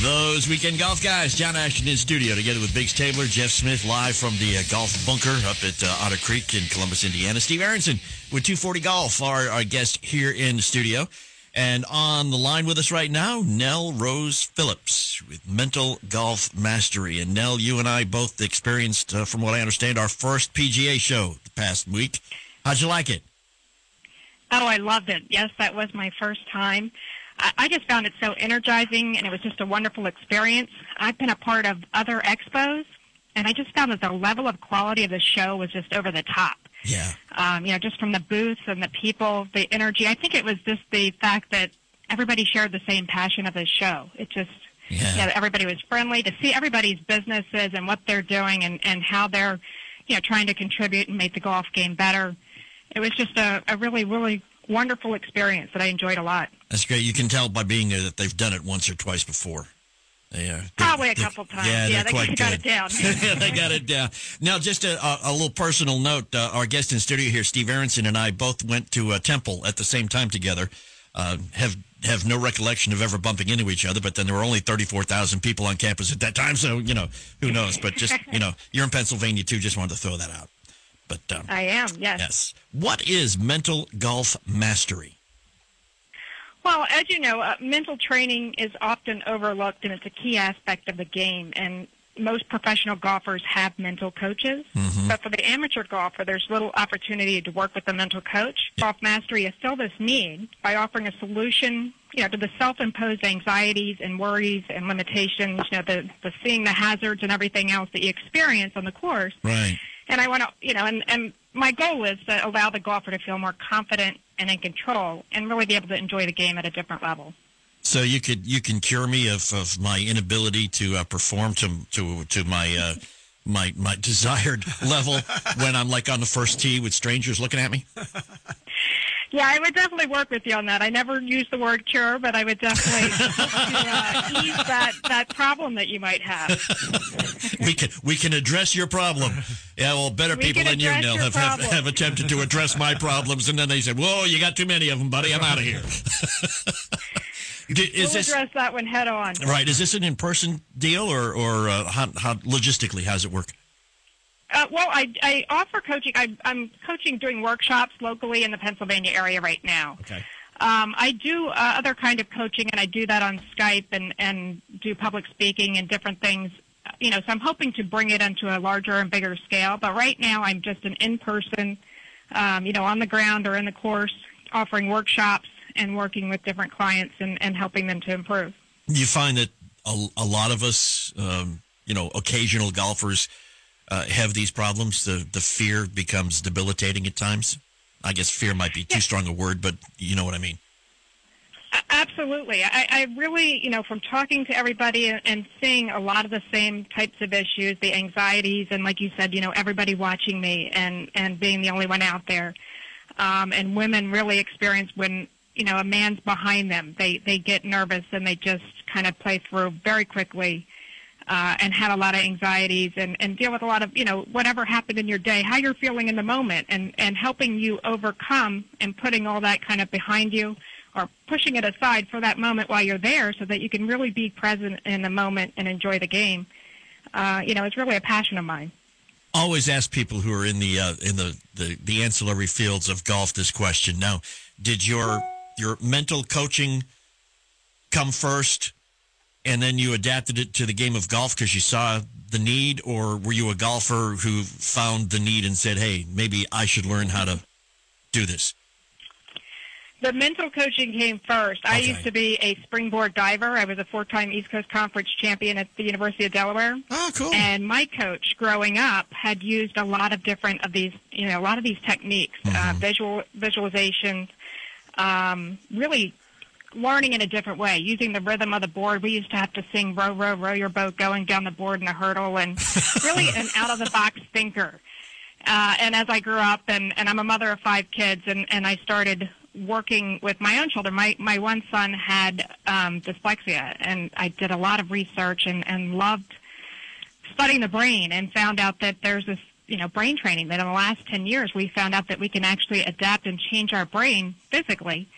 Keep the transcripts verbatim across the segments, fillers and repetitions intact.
Those weekend golf guys, John Ashton in studio, together with Biggs Tabler, Jeff Smith, live from the uh, golf bunker up at uh, Otter Creek in Columbus, Indiana. Steve Aronson with two forty Golf, our, our guest here in the studio. And on the line with us right now, Nell Rose Phillips with Mental Golf Mastery. And Nell, you and I both experienced, uh, from what I understand, our first P G A show the past week. How'd you like it? Oh, I loved it. Yes, that was my first time. I just found it so energizing, and it was just a wonderful experience. I've been a part of other expos, and I just found that the level of quality of the show was just over the top. Yeah. Um, you know, just from the booths and the people, the energy. I think it was just the fact that everybody shared the same passion of the show. It just, yeah. you know, everybody was friendly. To see everybody's businesses and what they're doing and, and how they're, you know, trying to contribute and make the golf game better. It was just a, a really, really wonderful experience that I enjoyed a lot. That's great. You can tell by being there that they've done it once or twice before. They, uh, Probably a couple times. Yeah, yeah they quite got good. it down. Yeah, they got it down. Now, just a, a, a little personal note. Uh, our guest in studio here, Steve Aronson, and I both went to a Temple at the same time together. Uh, have have no recollection of ever bumping into each other, but then there were only thirty-four thousand people on campus at that time, so, you know, who knows. But just, you know, you're in Pennsylvania, too. Just wanted to throw that out. But um, I am, yes. Yes. What is Mental Golf Mastery? Well, as you know, uh, mental training is often overlooked, and it's a key aspect of the game. And most professional golfers have mental coaches. Mm-hmm. But for the amateur golfer, there's little opportunity to work with a mental coach. Golf Mastery has filled this need by offering a solution, you know, to the self-imposed anxieties and worries and limitations, you know, the, the seeing the hazards and everything else that you experience on the course. Right. And I want to, you know, and, and my goal is to allow the golfer to feel more confident and in control and really be able to enjoy the game at a different level. So you could you can cure me of, of my inability to uh, perform to to to my uh, my my desired level when I'm like on the first tee with strangers looking at me? Yeah, I would definitely work with you on that. I never use the word cure, but I would definitely uh, ease that, that problem that you might have. we can we can address your problem. Yeah, well, better we people than you, Nell, have, have have attempted to address my problems, and then they said, "Whoa, you got too many of them, buddy. I'm out of here." Did, is we'll this, address that one head on. Right. Is this an in-person deal, or, or uh, how, how logistically, how does it work? Uh, well, I, I offer coaching. I, I'm coaching, doing workshops locally in the Pennsylvania area right now. Okay. Um, I do uh, other kind of coaching, and I do that on Skype and, and do public speaking and different things. You know, so I'm hoping to bring it into a larger and bigger scale. But right now, I'm just an in-person, um, you know, on the ground or in the course, offering workshops and working with different clients and, and helping them to improve. You find that a, a lot of us, um, you know, occasional golfers uh, have these problems. The the fear becomes debilitating at times. I guess fear might be too yeah. strong a word, but you know what I mean. Absolutely. I, I really, you know, from talking to everybody and seeing a lot of the same types of issues, the anxieties, and like you said, you know, everybody watching me and, and being the only one out there. Um, and women really experience when, you know, a man's behind them. They they get nervous and they just kind of play through very quickly uh, and have a lot of anxieties and, and deal with a lot of, you know, whatever happened in your day, how you're feeling in the moment, and, and helping you overcome and putting all that kind of behind you or pushing it aside for that moment while you're there so that you can really be present in the moment and enjoy the game. Uh, you know, it's really a passion of mine. Always ask people who are in the uh, in the, the, the ancillary fields of golf this question. Now, did your your mental coaching come first and then you adapted it to the game of golf because you saw the need, or were you a golfer who found the need and said, hey, maybe I should learn how to do this? The mental coaching came first. I Okay. used to be a springboard diver. I was a four-time East Coast Conference champion at the University of Delaware. Oh, cool. And my coach growing up had used a lot of different of these, you know, a lot of these techniques, uh, Mhm. visual visualization, um, really learning in a different way, using the rhythm of the board. We used to have to sing row, row, row your boat, going down the board in a hurdle, and really an out-of-the-box thinker. Uh, and as I grew up, and, and I'm a mother of five kids, and, and I started working with my own children. My my one son had um, dyslexia, and I did a lot of research and, and loved studying the brain, and found out that there's this, you know, brain training that in the last ten years we found out that we can actually adapt and change our brain physically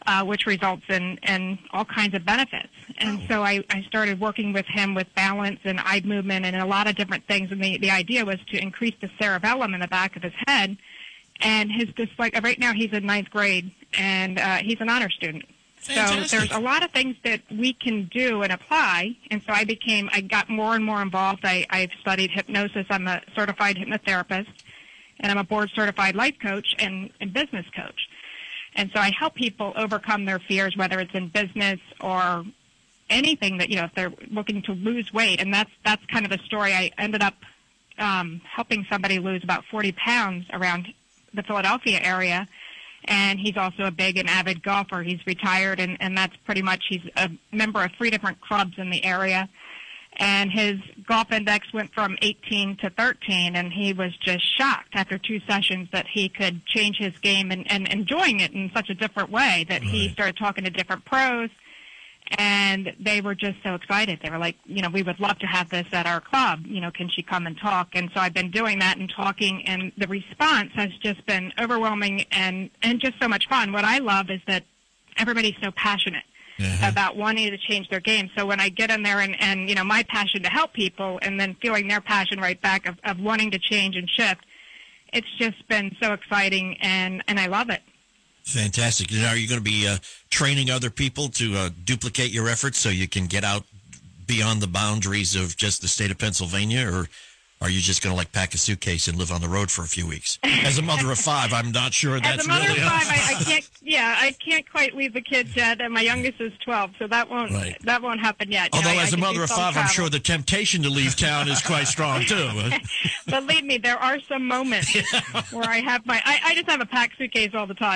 uh, which results in, in all kinds of benefits. And Oh. so I, I started working with him with balance and eye movement and a lot of different things. And the, the idea was to increase the cerebellum in the back of his head. And his dyslexia, right now he's in ninth grade, and uh, he's an honor student. Fantastic. So there's a lot of things that we can do and apply. And so I became, I got more and more involved. I, I've studied hypnosis. I'm a certified hypnotherapist, and I'm a board certified life coach and, and business coach. And so I help people overcome their fears, whether it's in business or anything that, you know, if they're looking to lose weight. And that's, that's kind of the story. I ended up um, helping somebody lose about forty pounds around the Philadelphia area. And he's also a big and avid golfer. He's retired, and, and that's pretty much, he's a member of three different clubs in the area. And his golf index went from eighteen to thirteen, and he was just shocked after two sessions that he could change his game and, and enjoying it in such a different way that he Right. started talking to different pros. And they were just so excited. They were like, you know, we would love to have this at our club. You know, can she come and talk? And so I've been doing that and talking, and the response has just been overwhelming and, and just so much fun. What I love is that everybody's so passionate Uh-huh. about wanting to change their game. So when I get in there and, and, you know, my passion to help people and then feeling their passion right back of, of wanting to change and shift, it's just been so exciting, and, and I love it. Fantastic. And are you going to be uh, training other people to uh, duplicate your efforts so you can get out beyond the boundaries of just the state of Pennsylvania, or are you just going to like pack a suitcase and live on the road for a few weeks? As a mother of five, I'm not sure that's As a mother really of five, I, I can't. Yeah, I can't quite leave the kids yet, and my youngest is twelve, so that won't Right. that won't happen yet. You Although, know, I- as I a can mother do of some five, I'm travel. sure the temptation to leave town is quite strong too. Believe me, there are some moments where I have my. I, I just have a packed suitcase all the time.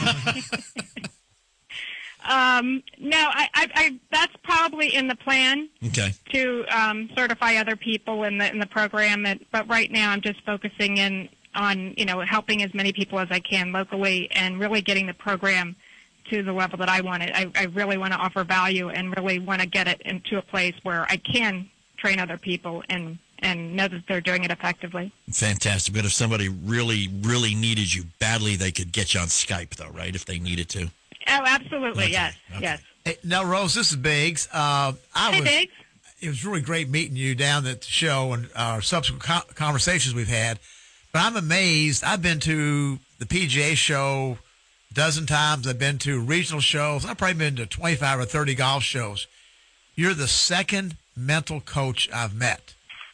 um, no, I, I, I. That's probably in the plan Okay. to um, certify other people in the in the program. And, but right now, I'm just focusing in on you know helping as many people as I can locally and really getting the program to the level that I want it. I, I really want to offer value and really want to get it into a place where I can train other people and, and know that they're doing it effectively. Fantastic. But if somebody really, really needed you badly, they could get you on Skype, though, right? If they needed to. Oh, absolutely. Okay, Yes. okay. Yes. Hey, now, Rose, this is Biggs. Uh, I Hey, was, Biggs. It was really great meeting you down at the show and our subsequent co- conversations we've had. But I'm amazed. I've been to the P G A show a dozen times. I've been to regional shows. I've probably been to twenty-five or thirty golf shows. You're the second mental coach I've met.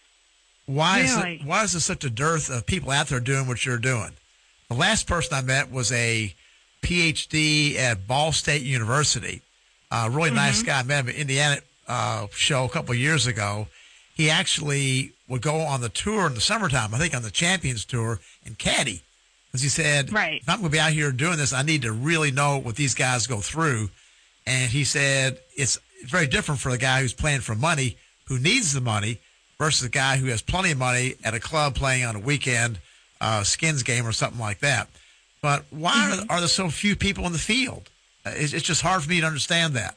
Why Really? is it, why is there such a dearth of people out there doing what you're doing? The last person I met was a P H D at Ball State University. A really nice guy. I met him at Indiana uh, show a couple of years ago. He actually would go on the tour in the summertime, I think on the Champions Tour, and caddy. Because he said, Right. if I'm going to be out here doing this, I need to really know what these guys go through. And he said it's very different for the guy who's playing for money, who needs the money, versus a guy who has plenty of money at a club playing on a weekend uh, skins game or something like that. But why Mm-hmm. are, are there so few people in the field? Uh, It's, it's just hard for me to understand that.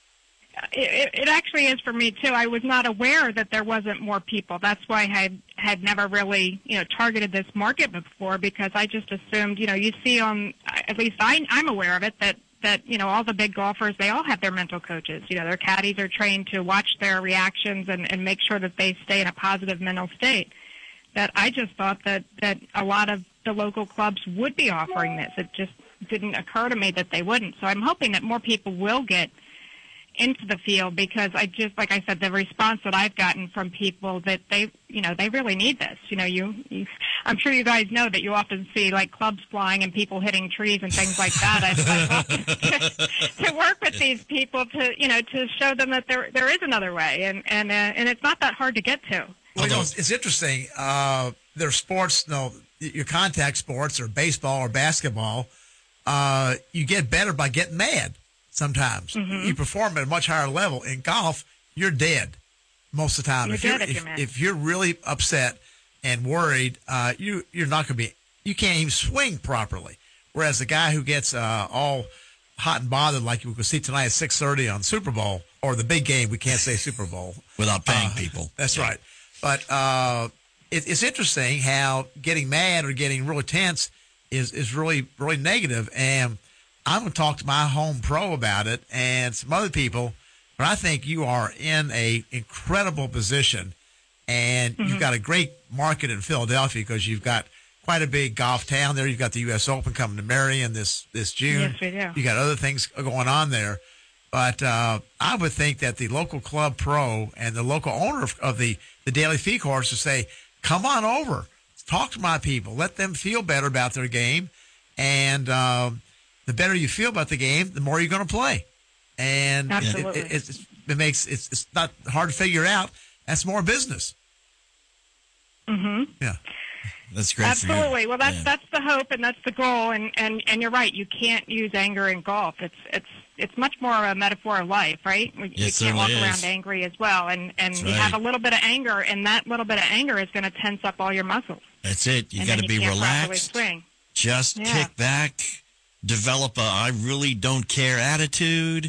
It, it actually is for me too. I was not aware that there wasn't more people. That's why I had, had never really, you know, targeted this market before, because I just assumed, you know, you see on, at least I, I'm aware of it, that, that, you know, all the big golfers, they all have their mental coaches. You know, their caddies are trained to watch their reactions and, and make sure that they stay in a positive mental state. That I just thought that, that a lot of the local clubs would be offering this. It just didn't occur to me that they wouldn't. So I'm hoping that more people will get into the field, because I just, like I said, the response that I've gotten from people that they, you know, they really need this. You know, you, you I'm sure you guys know that you often see like clubs flying and people hitting trees and things like that. I'd, I'd love to, to work with these people to, you know, to show them that there there is another way, and and uh, and it's not that hard to get to. Well, you know, it's, it's interesting. Uh, there are sports, you know, your contact sports or baseball or basketball. Uh, you get better by getting mad sometimes. Mm-hmm. You perform at a much higher level. In golf, you're dead most of the time. You're if, dead you're, if if, you're mad. if you're really upset and worried, uh, you, you're not going to be – you can't even swing properly. Whereas the guy who gets uh, all hot and bothered like you can see tonight at six thirty on Super Bowl, or the big game, we can't say Super Bowl. Without paying Uh, people. That's Yeah. right. But uh, it, it's interesting how getting mad or getting really tense is, is really, really negative. And I'm going to talk to my home pro about it and some other people, but I think you are in a incredible position, and mm-hmm. you've got a great market in Philadelphia because you've got quite a big golf town there. You've got the U S Open coming to Marion this, this June. Yes, we do. You got other things going on there. But uh, I would think that the local club pro and the local owner of, of the, the Daily Fee course would say, come on over, talk to my people, let them feel better about their game. And um, the better you feel about the game, the more you're going to play. And Absolutely. It, it, it, it makes it's, it's not hard to figure out. That's more business. Mm-hmm. Yeah. That's great. Absolutely. Well, that's yeah. that's the hope and that's the goal. And, and, and you're right. You can't use anger in golf. It's it's it's much more a metaphor of life, right? You It can't walk is. around angry as well. And and That's you right. have a little bit of anger, and that little bit of anger is going to tense up all your muscles. That's it. You and got then to be you can't properly relaxed. swing. Just Yeah. kick back, develop a I really don't care attitude,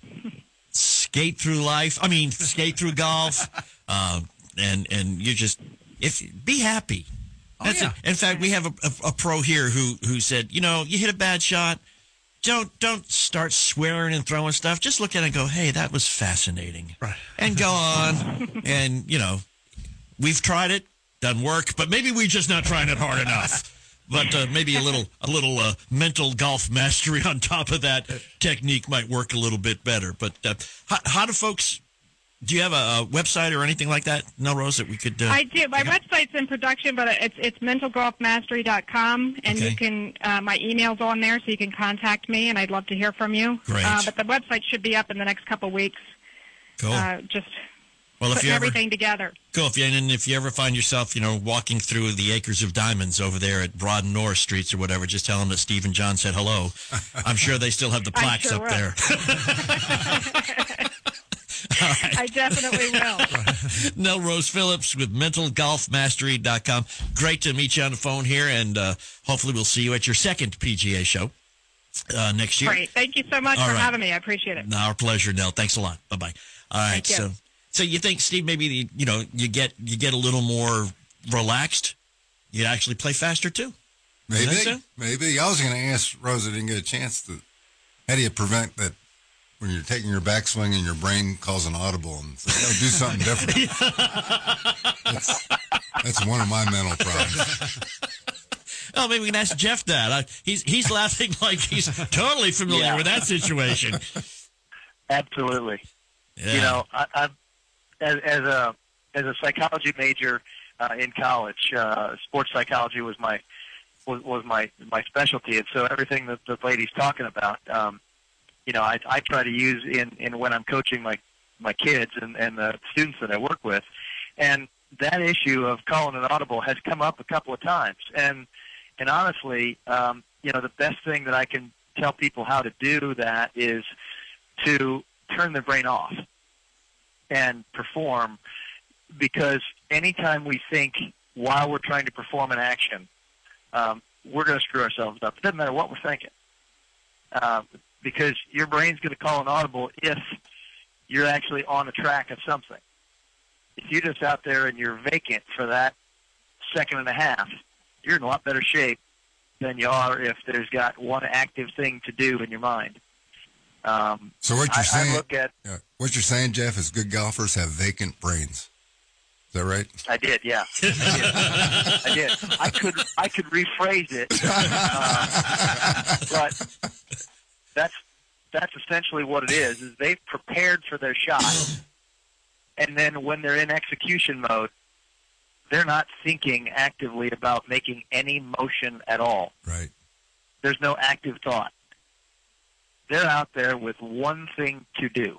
skate through life. I mean, skate through golf, um, and and you just if be happy. That's oh, yeah. it. In fact, we have a, a, a pro here who who said, you know, you hit a bad shot, don't don't start swearing and throwing stuff. Just look at it and go, hey, that was fascinating, Right. and go on. And you know, we've tried it, doesn't work, but maybe we're just not trying it hard enough. But uh, maybe a little a little uh, mental golf mastery on top of that technique might work a little bit better. But uh, how, how do folks? Do you have a, a website or anything like that, Nell Rose, that we could? Uh, I do. My website's in production, but it's it's mental golf mastery dot com, and Okay. you can uh, my email's on there, so you can contact me, and I'd love to hear from you. Great. Uh, but the website should be up in the next couple of weeks. Cool. Uh, just well, if putting you ever everything together. cool, if you and if you ever find yourself, you know, walking through the acres of diamonds over there at Broad and Norris Streets or whatever, just tell them that Steve and John said hello. I'm sure they still have the I plaques sure up will. there. Right. I definitely will. Nell Rose Phillips with mental golf mastery dot com. Great to meet you on the phone here, and uh, hopefully we'll see you at your second P G A show uh, next year. Great. Thank you so much All for right. having me. I appreciate it. Our pleasure, Nell. Thanks a lot. Bye bye. All right. Thank you. So, so you think, Steve, maybe you know you get you get a little more relaxed, you actually play faster too. Maybe, think so? maybe. I was going to ask Rose. I didn't get a chance to. How do you prevent that when you're taking your backswing and your brain calls an audible and says, "Oh, do something different"? that's, that's one of my mental problems. Oh, maybe we can ask Jeff that. I, he's he's laughing like he's totally familiar Yeah. with that situation. Absolutely. Yeah. You know, I, I as, as a as a psychology major uh, in college, uh, sports psychology was my was, was my my specialty, and so everything that the lady's talking about, um, you know, I, I try to use in, in when I'm coaching my my kids and, and the students that I work with, and that issue of calling an audible has come up a couple of times, and and honestly, um, you know, the best thing that I can tell people how to do that is to turn their brain off and perform, because anytime we think while we're trying to perform an action, um, we're going to screw ourselves up. It doesn't matter what we're thinking, uh, because your brain's going to call an audible if you're actually on the track of something. If you're just out there and you're vacant for that second and a half, you're in a lot better shape than you are if there's got one active thing to do in your mind. Um, So what you're I, saying? I look at, yeah, what you're saying, Jeff, is good golfers have vacant brains. Is that right? I did, yeah, I did. I did. I could, I could rephrase it, uh, but that's that's essentially what it is. Is they've prepared for their shot, and then when they're in execution mode, they're not thinking actively about making any motion at all. Right. There's no active thought. They're out there with one thing to do.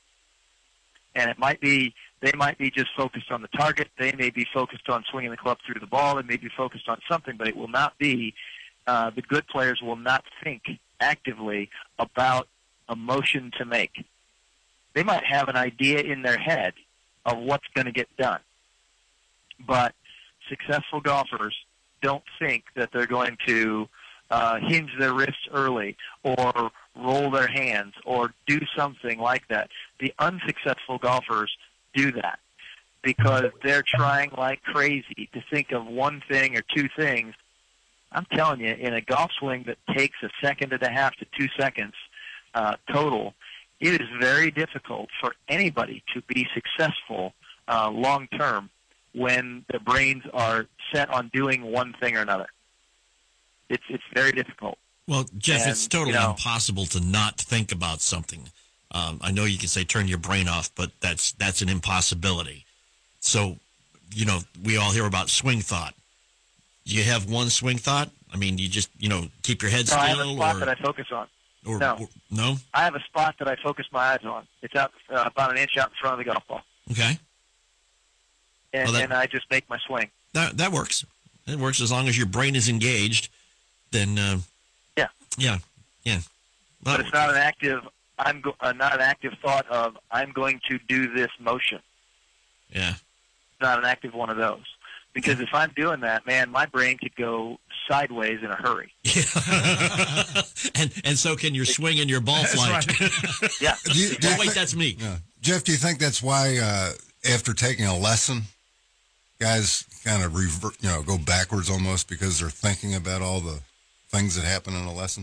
And it might be, they might be just focused on the target. They may be focused on swinging the club through the ball. They may be focused on something, but it will not be, uh, the good players will not think actively about a motion to make. They might have an idea in their head of what's going to get done. But successful golfers don't think that they're going to uh, hinge their wrists early or roll their hands or do something like that. The unsuccessful golfers do that because they're trying like crazy to think of one thing or two things I'm telling you, in a golf swing that takes a second and a half to two seconds uh, total, it is very difficult for anybody to be successful uh, long term when the brains are set on doing one thing or another. It's it's very difficult. Well, Jeff, And, it's totally you know, impossible to not think about something. Um, I know you can say turn your brain off, but that's that's an impossibility. So, you know, we all hear about swing thought. Do you have one swing thought? I mean, you just, you know, keep your head No, still? I have a spot or, that I focus on. or, no. or- no? I have a spot that I focus my eyes on. It's out uh, about an inch out in front of the golf ball, Okay. and, Well, that- and I just make my swing. That that works. It works as long as your brain is engaged. Then, uh, Yeah. yeah, yeah. But Well, it's not an active. I'm go, uh, not an active thought of I'm going to do this motion. yeah. It's not an active one of those. Because if I'm doing that, man, my brain could go sideways in a hurry. and and so can your swing and your ball That's flight. right. Yeah. Do you, do you Oh, wait, think- that's me. Yeah. Jeff, do you think that's why uh, after taking a lesson, guys kind of revert, you know, go backwards almost because they're thinking about all the things that happen in a lesson?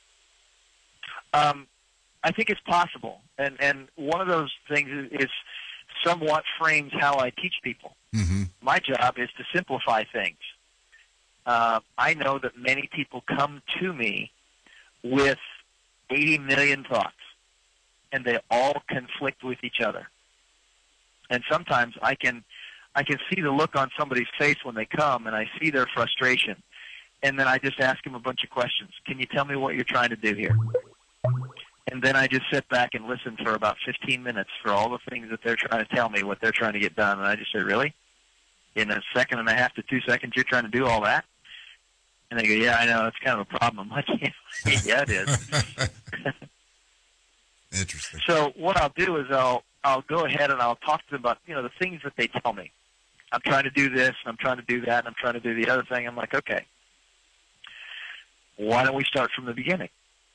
Um, I think it's possible, and and one of those things is, is somewhat frames how I teach people. Mm-hmm. My job is to simplify things. Uh, I know that many people come to me with eighty million thoughts, and they all conflict with each other. And sometimes I can I can see the look on somebody's face when they come, and I see their frustration. And then I just ask them a bunch of questions. Can you tell me what you're trying to do here? And then I just sit back and listen for about fifteen minutes for all the things that they're trying to tell me, what they're trying to get done. And I just say, really? In a second and a half to two seconds, you're trying to do all that? And they go, yeah, I know. It's kind of a problem. I'm like, yeah, yeah it is. Interesting. So what I'll do is I'll I'll go ahead and I'll talk to them about, you know, the things that they tell me. I'm trying to do this, and I'm trying to do that, and I'm trying to do the other thing. I'm like, okay, why don't we start from the beginning?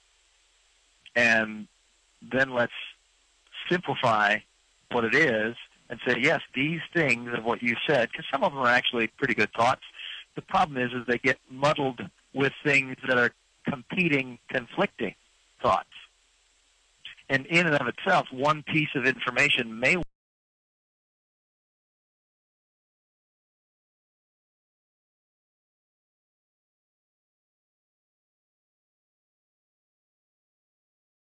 And then let's simplify what it is and say, yes, these things of what you said, because some of them are actually pretty good thoughts. The problem is, is they get muddled with things that are competing, conflicting thoughts. And in and of itself, one piece of information may